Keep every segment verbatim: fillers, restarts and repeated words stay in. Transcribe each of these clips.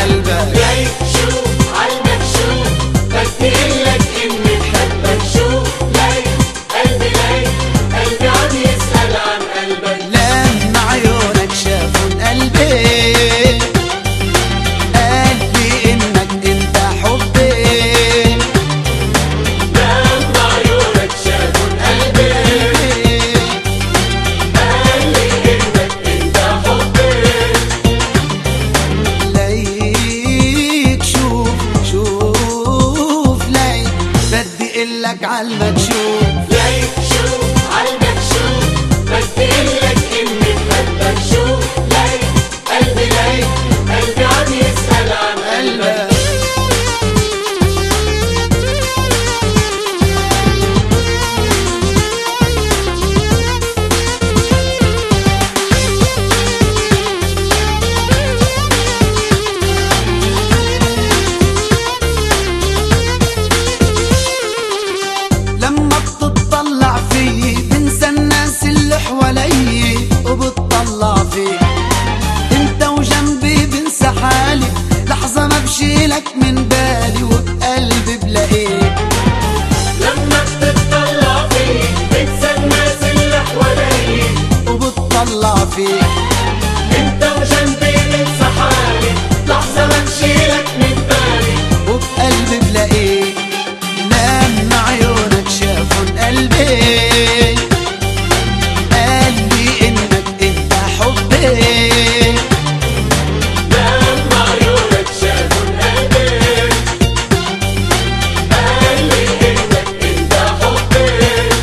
قلبك. ليك شوف عالمكشوف بديلك اني بحبك. شوف ليك قلبي ليك قلبي عم يسأل عن قلبك. لما عيونك شافوا قلبي قال لي انك انت حبي. لما عيونك شافوا قلبي قال لي انك انت حبي. ليك شوف شوف ليك بدي قلك عالمكشوف. ليك شوف عالمكشوف بديلك اني بحبك. شوف ليك قلبي ليك قلبي عم يسأل عن قلبك. لما بتطلع فيي بنسى الناس اللي حوالي وبتطلع فيك انت وجنبي بنسى حالي. لحظة ما بشيلك من بالي وبقلبي بلاقيك. لما بتطلع فيك بنسى الناس اللي حواليك وبتطلع فيك انت وجنبي بنسى حالي. لحظة ما بشيلك من بالي وبقلبي بلاقيك. لما عيونك شافوا قلبي قال لي انك انت حبي. لما عيونك شافوا قلبي قال لي انك انت حبي.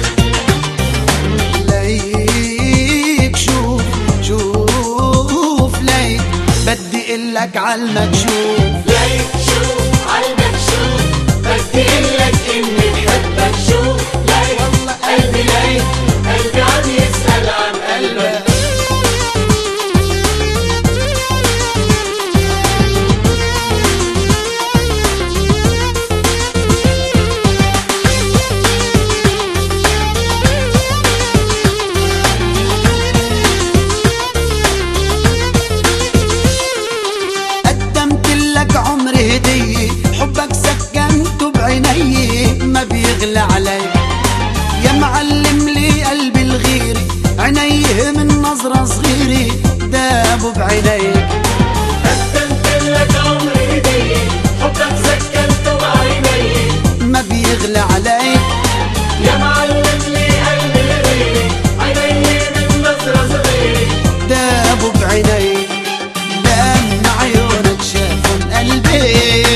ليك شوف شوف ليك بدي قلك عالمكشوف. ليك شوف عالمكشوف بديلك اني بحبك. شوف ليك قلبي ليك قلبي عم يسأل عن قلبك. قدمت لك عمري هدية حبك سكنته بعيني ما بيغلى علي. يا معلم لي قلبي الغيري عينيه من نظرة صغيرة دابوا بعينيك. قدمت لك عمري هدية حبك سكنته بعيني ما بيغلى علي. يا معلم لي قلبي الغيري عيني من نظرة صغيرة دابوا بعينيك. لما عيونك شافوا قلبي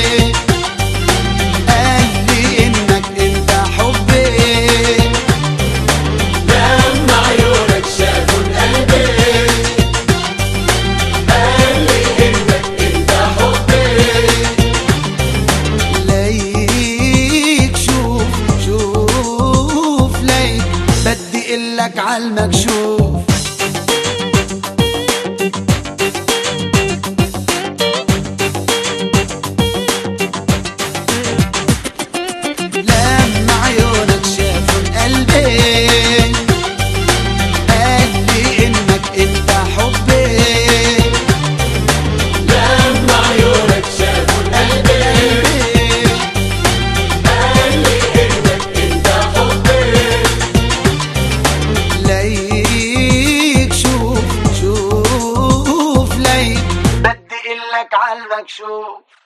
قال لي انك انت حبي. لما عيونك شافوا قلبي قال لي انك انت حبي. ليك شوف شوف ليك بدي قلك عالمكشوف. لما عيونك شافوا قلبي قال لي انك انت حبي. لما عيونك شافوا قلبي قال لي انك انت حبي. ليك شوف شوف ليك بدي قلك عالمكشوف.